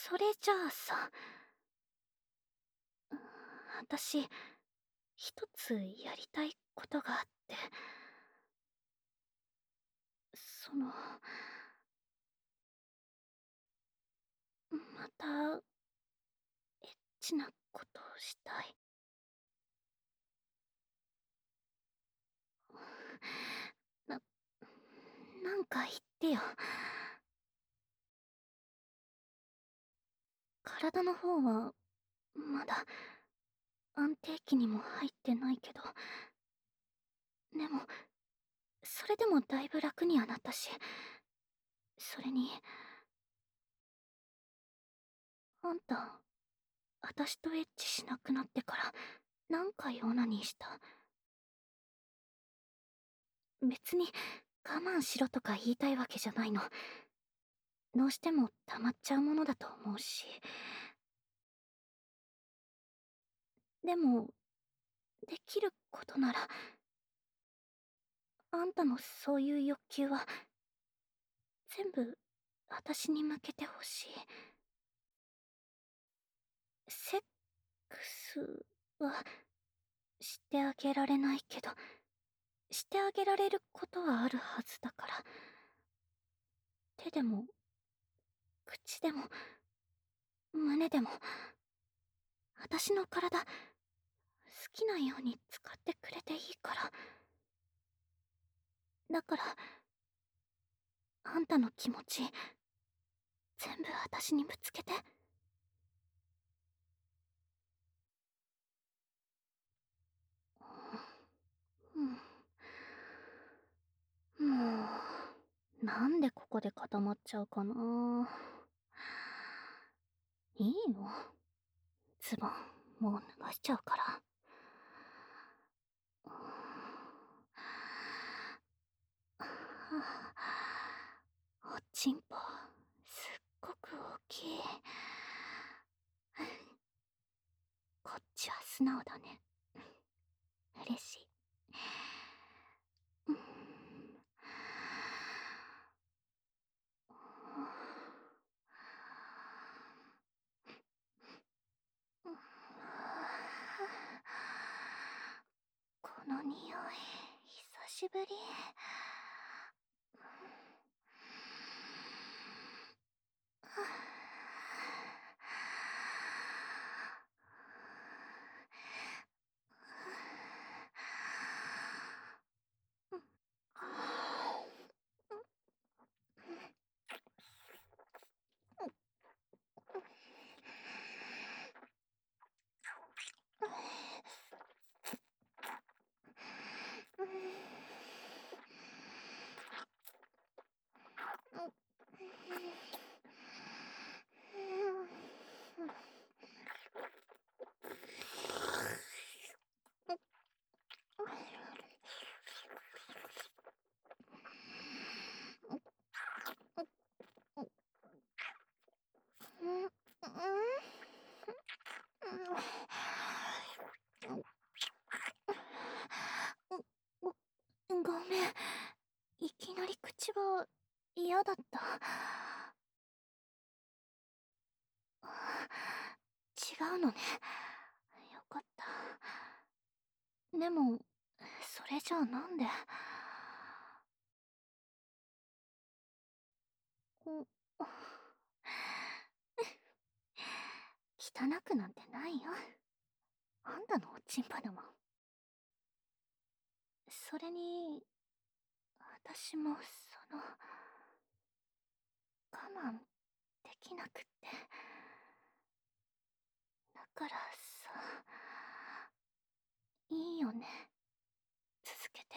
それじゃあさ、私、一つやりたいことがあって、その、また、エッチなことをしたい。な、なんか言ってよ。体の方は、まだ、安定期にも入ってないけど、でも、それでもだいぶ楽にはなったし、それに、あんた、私とエッチしなくなってから、何回オナニーした？別に、我慢しろとか言いたいわけじゃないの。どうしても溜まっちゃうものだと思うし。でも、できることなら、あんたのそういう欲求は、全部、私に向けてほしい。セックスは、してあげられないけど、してあげられることはあるはずだから。手でも、口でも、胸でも、私の体、好きなように使ってくれていいから。だから、あんたの気持ち、全部私にぶつけて。うん、もう、なんでここで固まっちゃうかな。いいの？ズボン、もう脱がしちゃうから。おちんぽ、すっごく大きい。こっちは素直だね。嬉しい。うん、この匂い、久しぶり。ごめん。いきなり口が嫌だった。違うのね。よかった。でも、それじゃあなんで。お汚くなんてないよ。あんたのおちんぽだもん。それに、私も我慢できなくって。だからさ、いいよね。続けて。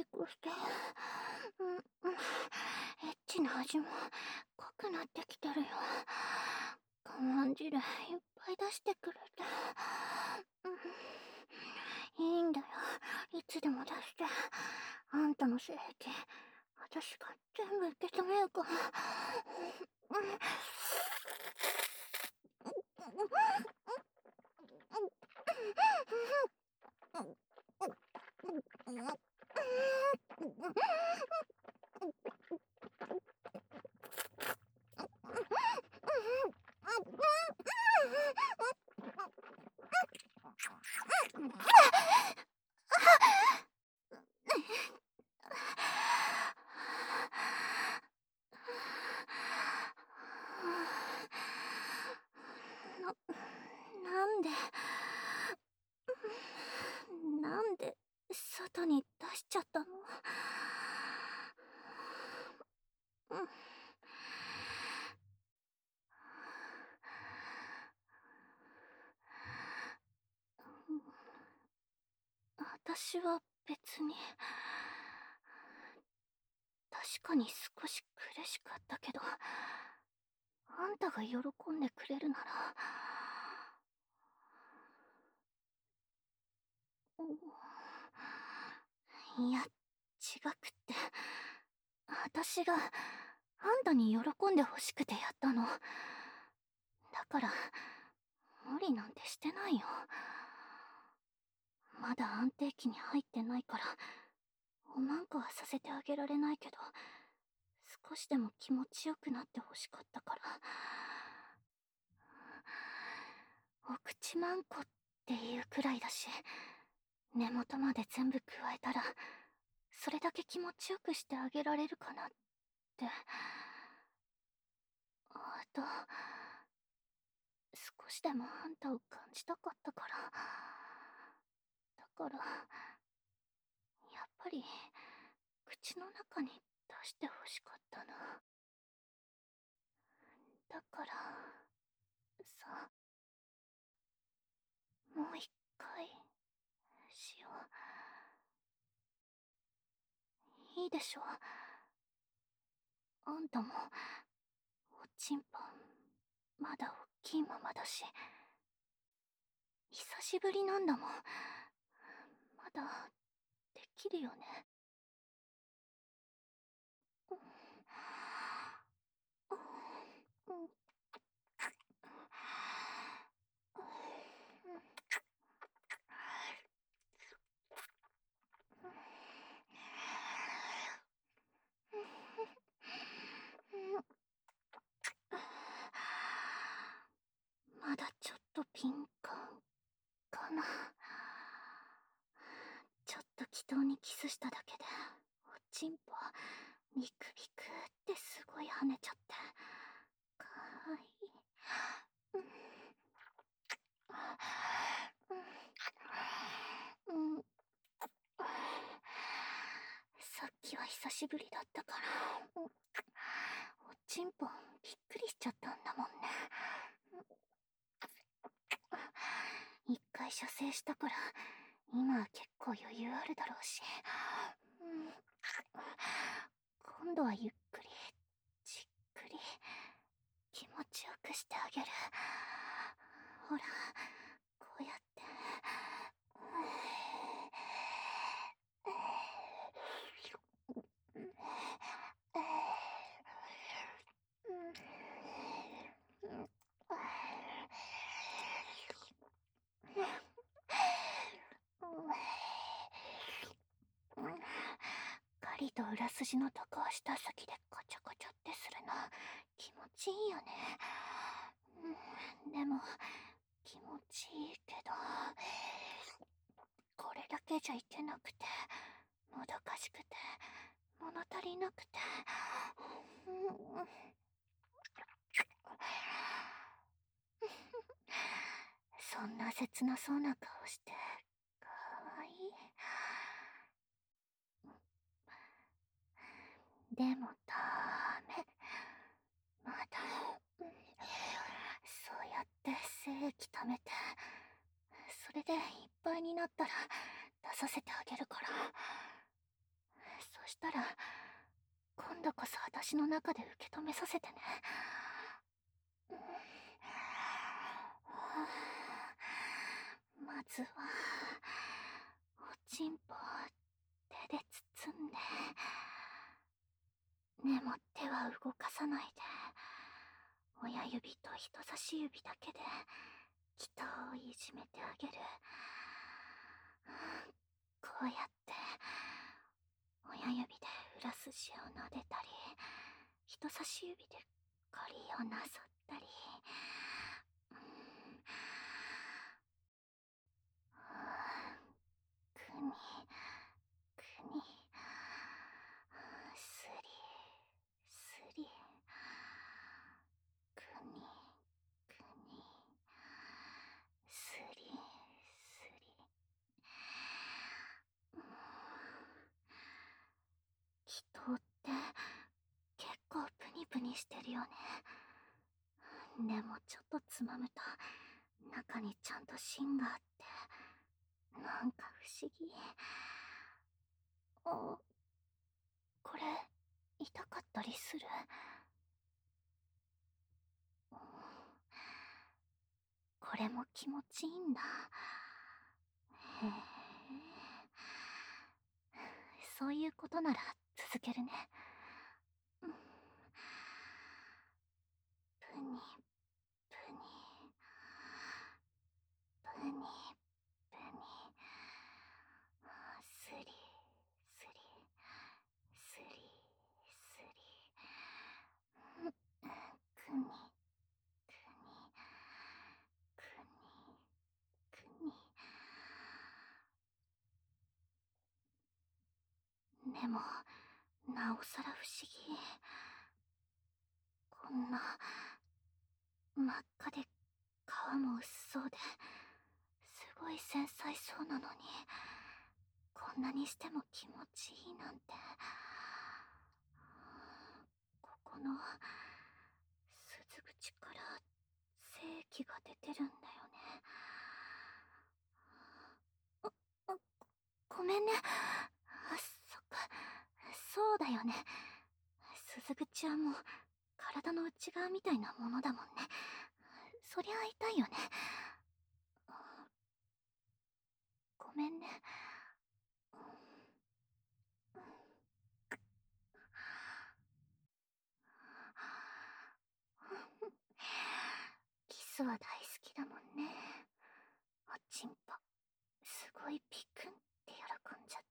りくして。エッチな味も濃くなってきてるよ。我慢汁いっぱい出してくれて。いいんだよ。いつでも出して。あんたの性癖、私が全部受け止めるから。なんで、なんで、外に出しちゃったの？私は別に、確かに少し苦しかったけど、あんたが喜んでくれるなら、いや、違くって、私があんたに喜んでほしくてやったの。だから、無理なんてしてないよ。まだ安定期に入ってないから、おまんこはさせてあげられないけど、少しでも気持ちよくなってほしかったから。お口まんこっていうくらいだし、根元まで全部加えたら、それだけ気持ちよくしてあげられるかなって。あと、少しでもあんたを感じたかったから。だから、やっぱり、口の中に出してほしかったな。だから、さ、もう一回、しよう。いいでしょ？あんたも、おちんぽん、まだおっきいままだし、久しぶりなんだもん。まだ、できるよね。まだちょっと敏感かな。ちょっと祈祷にキスしただけで、おちんぽ、ビクビクってすごい跳ねちゃって。かわいい。さっきは久しぶりだったから、おちんぽびっくりしちゃったんだもんね。一回射精したから、今は結構余裕あるだろうし。今度はゆっくり、じっくり、気持ちよくしてあげる。ほら、こうやって。狩りと裏筋の高下先でカチャカチャってするの気持ちいいよね。でも気持ちいいけど、これだけじゃいけなくて、もどかしくて、物足りなくて。そんな切なそうな顔して、かわいい。でもダメ。まだ、そうやって精液溜めて、それでいっぱいになったら出させてあげるから。 したら、今度こそ私の中で受け止めさせてね。まずは、おちんぽを手で包んで、でも手は動かさないで、親指と人差し指だけで、気筒をいじめてあげる。こうやって、親指で裏筋を撫でたり、人差し指でコリをなぞったり、くに、くに、すり、すり、くに、くに、すり、すり。気筒って結構プニプニしてるよね。でもちょっとつまむと中にちゃんと芯があって、なんか不思議。あ、これ痛かったりする？これも気持ちいいんだ。へえ、そういうことなら続けるね。うん、プニプニプニプニ、スリスリスリスリ、くにくにくにくに。でもなおさら不思議。こんな真っ赤で皮も薄そうで、すごい繊細そうなのに、こんなにしても気持ちいいなんて。ここの鈴口から精液が出てるんだよね。あ、ごめんね。そっか、そうだよね。鈴口はもう体の内側みたいなものだもんね。そりゃ痛いよね。ごめんね。キスは大好きだもんね。おちんぽ、すごいピクンって喜んじゃって。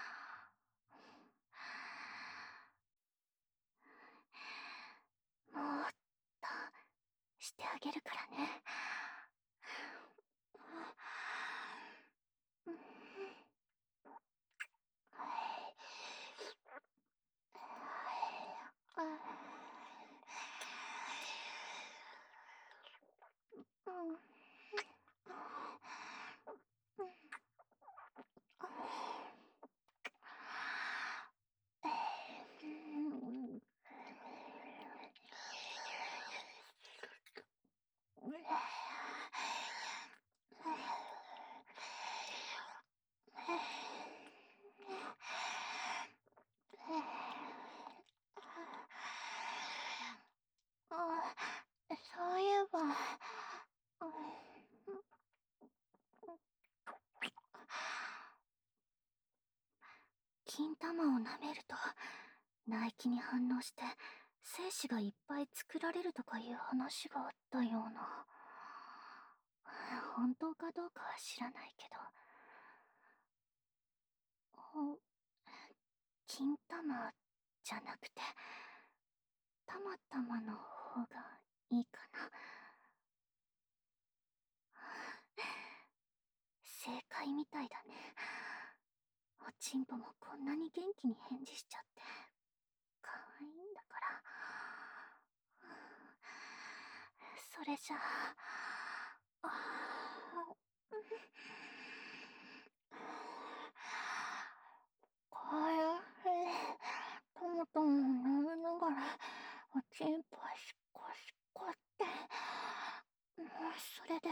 もっとしてあげるからね。そういえば、金玉を舐めると唾液に反応して精子がいっぱい作られるとかいう話があったような。本当かどうかは知らないけど、金玉じゃなくてたまたまの方がいいかな。正解みたいだね。おちんぽもこんなに元気に返事しちゃって、可愛いんだから。それじゃあ、これ、トマトも飲みながら、おちんぽしこしこって、それで、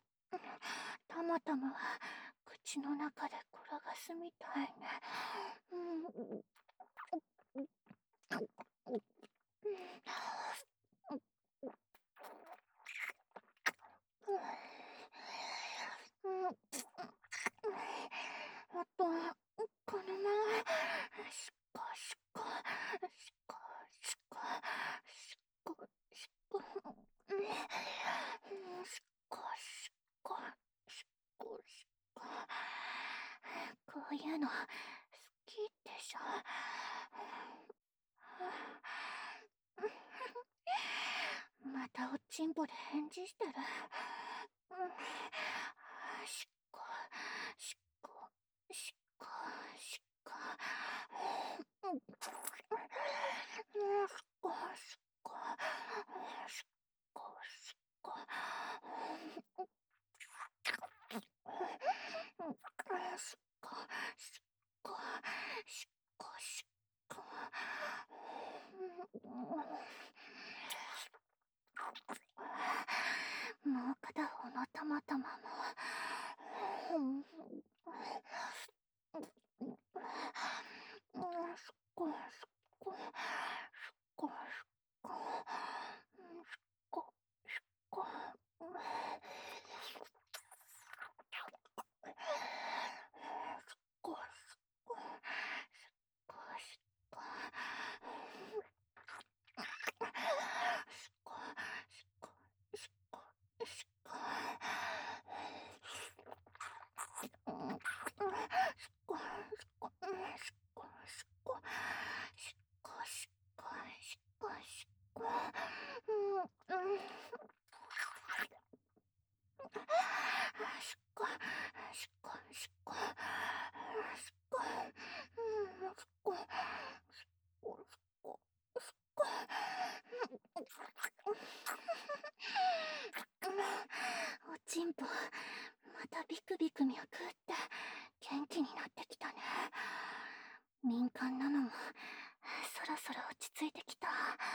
たまたまは口の中で転がすみたいね。 あと、このまま、しっこしっこ、しっこしっこ、しっこしっこ、しっこしっこ、しっこしっこ。こういうの、好きでしょ。またおちんぽで返事してる。しっこ、しっこ、しっこ、しっこ。しっこ、しっこ、しっこ、しっこ。しっこ、しっこ、しっこ、しっこ。もう片方のたまたまも。すっごいすっごいすっごいすっごいすっごいすっごいすっごいすっごいすっごいすっごいすっごいすっごいすっごいおちんぽ、またビクビク脈打って元気になってきたね。敏感なのもそろそろ落ち着いてきた。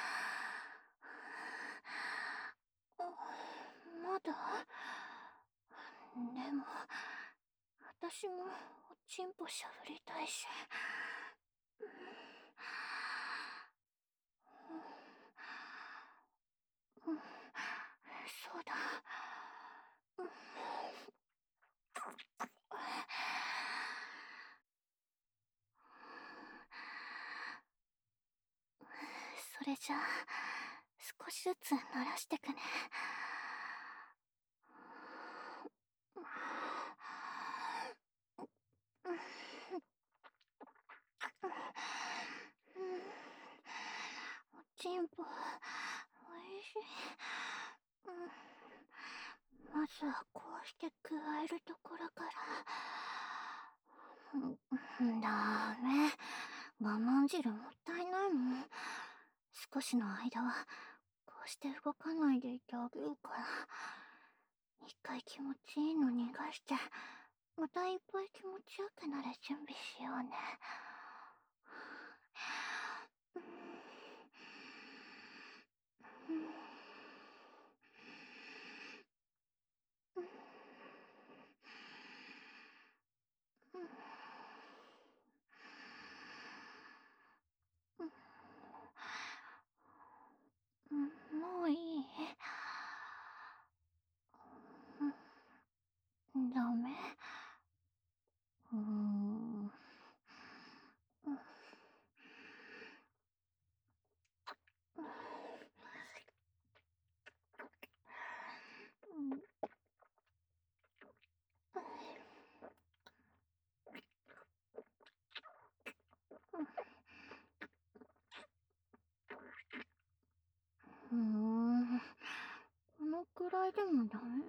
まだでも、私もおちんぽしゃぶりたいし。そうだ。それじゃあ、少しずつ慣らしてくね。おちんぽ、おいしい。まずはこうして加えるところから。ダメ。我慢汁もったいないもん。少しの間は、こうして動かないでいてあげるから。一回気持ちいいの逃がして、またいっぱい気持ちよくなる準備しようね。もういい？ダメ？うーん。このくらいでもダメ？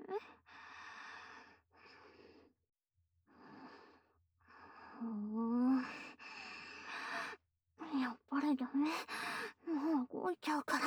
やっぱりダメ。もう動いちゃうから。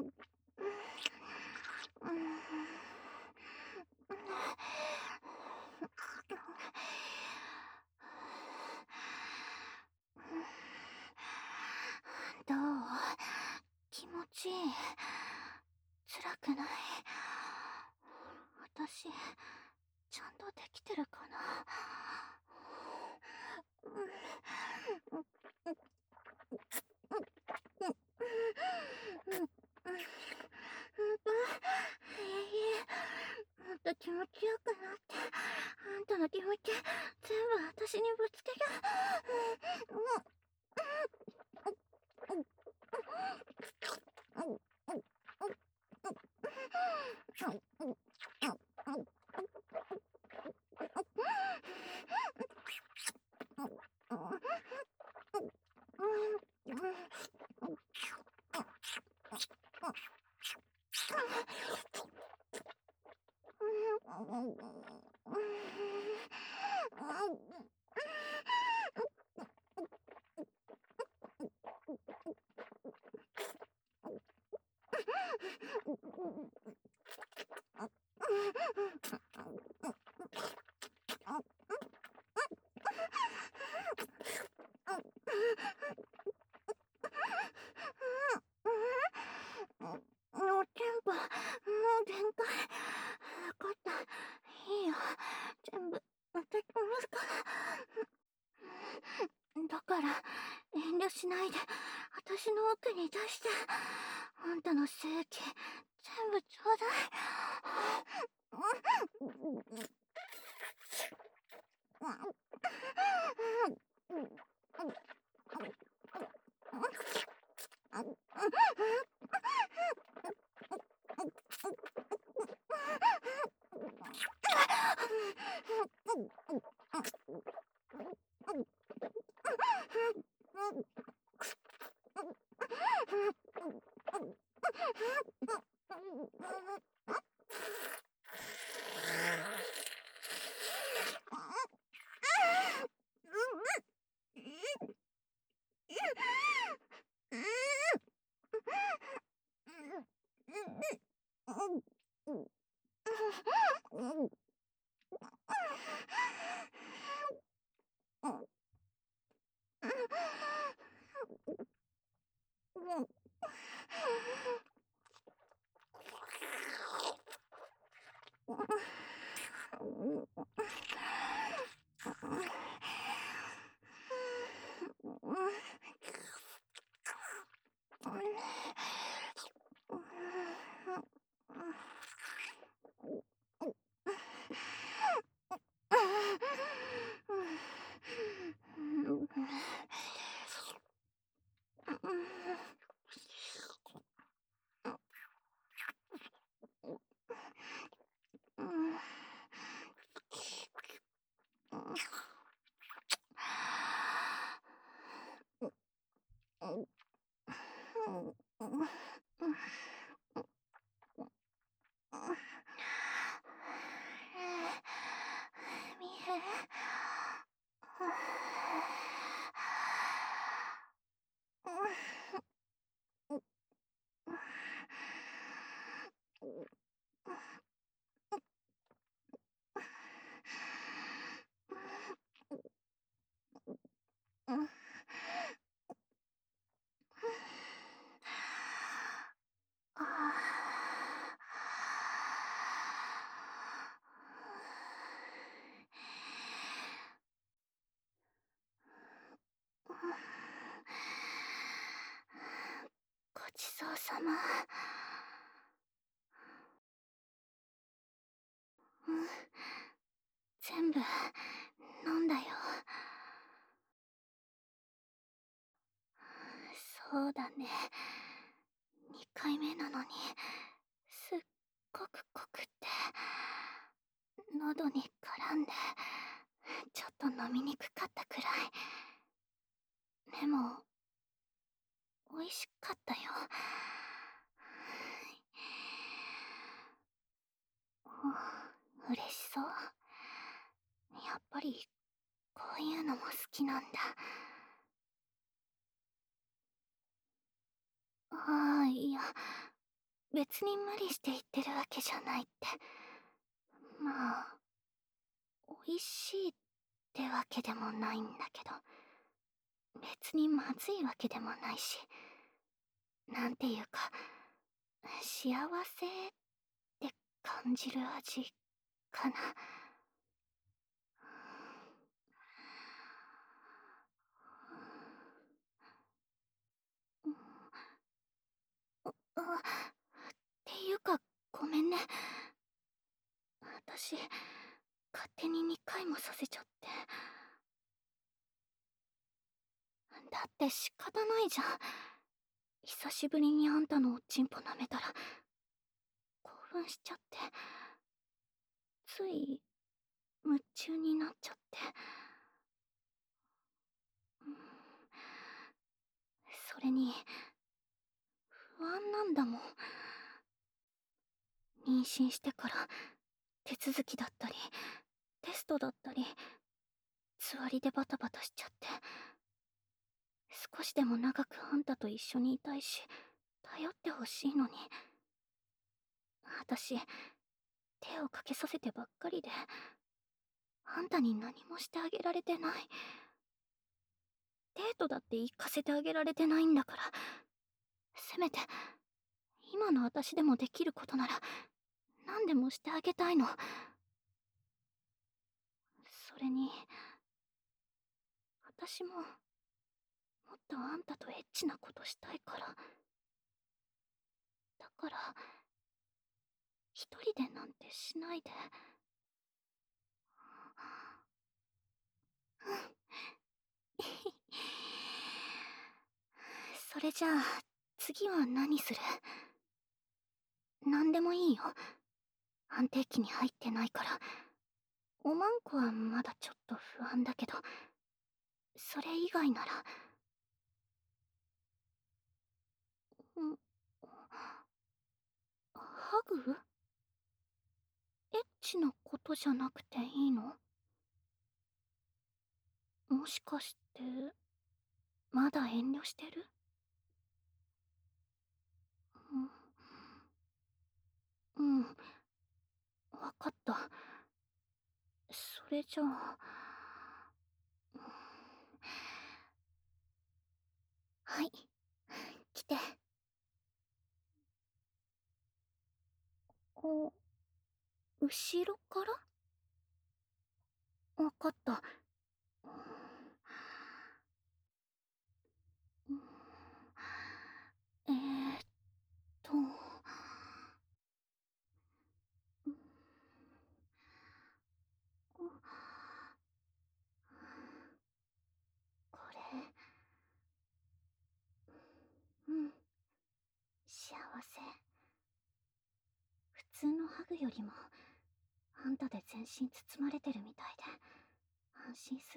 どう？気持ちいい？辛くない？私、ちゃんとできてるかな？もっと気持ちよくなって、あんたの気持ち、全部私にぶつける。もう全部、もう限界。わかった。いいよ。全部、私がるから。だから、遠慮しないで、私の奥に出して。あんたの精液、全部ちょうだい。みえ。ごちそうさま。全部飲んだよ。そうだね。2回目なのに、すっごく濃くって、喉に絡んで、ちょっと飲みにくかったくらい。でも、美味しかったよ。嬉しそう。やっぱり、こういうのも好きなんだ。ああ、いや、 別に無理して言ってるわけじゃないって。まあ、美味しいってわけでもないんだけど、別にまずいわけでもないし、なんていうか、幸せって感じる味かな。うん、っていうか、ごめんね。私、勝手に2回もさせちゃって。だって仕方ないじゃん。久しぶりにあんたのおちんぽ舐めたら、興奮しちゃって、つい、夢中になっちゃって。うん、それに、不安なんだもん。妊娠してから、手続きだったり、テストだったり、つわりでバタバタしちゃって。少しでも長くあんたと一緒にいたいし、頼ってほしいのに。私、手をかけさせてばっかりで、あんたに何もしてあげられてない。デートだって行かせてあげられてないんだから、せめて、今の私でもできることなら、何でもしてあげたいの。それに、私も、もっとあんたとエッチなことしたいから。だから、一人でなんてしないで。うん。それじゃあ、次は何する？何でもいいよ。安定期に入ってないから。おまんこはまだちょっと不安だけど、それ以外なら。ん、ハグ？エッチなことじゃなくていいの？もしかして、まだ遠慮してる？うん、うん、わかった。それじゃあ、うん、はい、来て。お、後ろから？わかった。うん、えーっと、うん、これ、うん、幸せ。普通のハグよりも、あんたで全身包まれてるみたいで、安心する。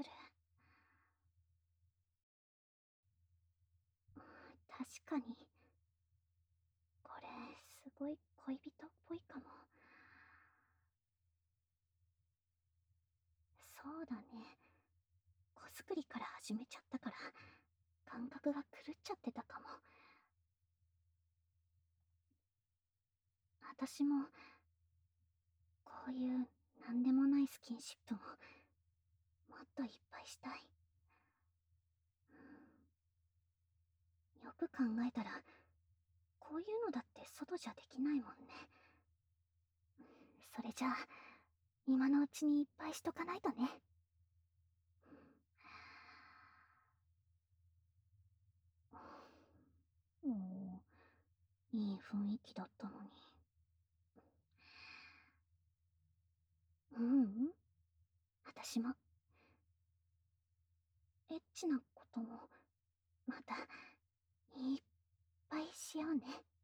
確かに、これ、すごい恋人っぽいかも。そうだね。子作りから始めちゃったから、感覚が狂っちゃってたかも。私も、こういうなんでもないスキンシップも、もっといっぱいしたい。よく考えたら、こういうのだって外じゃできないもんね。それじゃあ、今のうちにいっぱいしとかないとね。もう、いい雰囲気だったのに。ううん、私も、エッチなことも、また、いっぱいしようね。